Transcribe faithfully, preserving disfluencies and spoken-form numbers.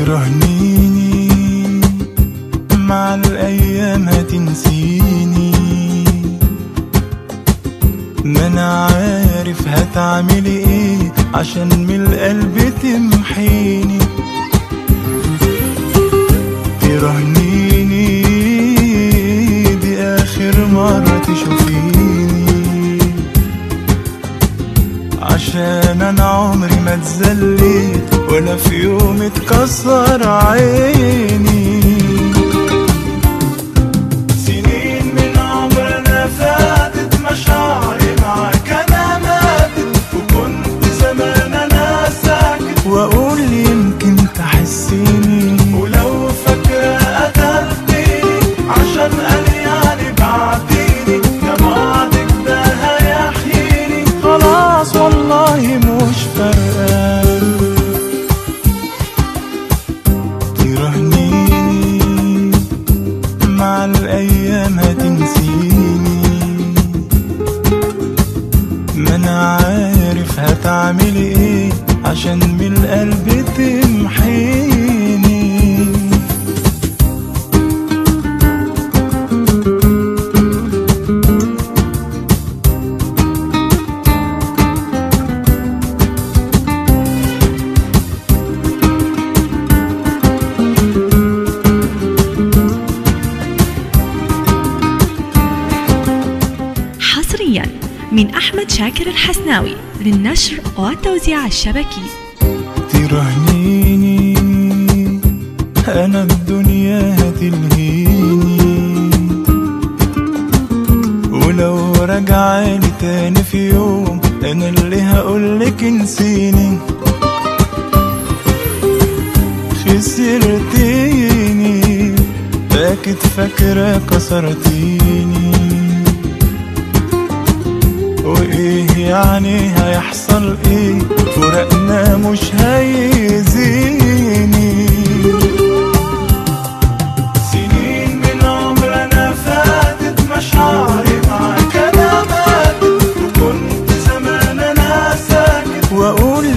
ترهنيني مع الأيام هتنسيني، ما أنا عارف هتعملي ايه عشان من القلب تمحيني. ترهنيني دي آخر مرة تشوفيني، عشان أنا عمري ما اتذليت ولا في يوم اتكسر عيني. سنين من عمرنا فاتت، مشاعري معاك أنا ماتت، وكنت زمان أنا ساكت وأقول يمكن تحسيني، ولو فاكرة قتلتيني عشان قال يعني بعتيني، كان وعدك ده هيحييني، خلاص والله مش فارقة. ترهنيني مع الأيام هتنسيني، ما أنا عارف هتعملي ايه عشان من القلب تمحيني. حصريا من أحمد شاكر الحسناوي للنشر والتوزيع الشبكي. ترهنيني أنا الدنيا هتلهيني، ولو رجعالي تاني في يوم أنا اللي هقولك انسيني. خسرتيني فاكت فاكرة كسرتيني، وايه يعني هيحصل ايه فراقنا مش هيزيني. سنين من عمرنا فاتت، مشاعري معاك انا ماتت، وكنت زمان انا ساكت واقول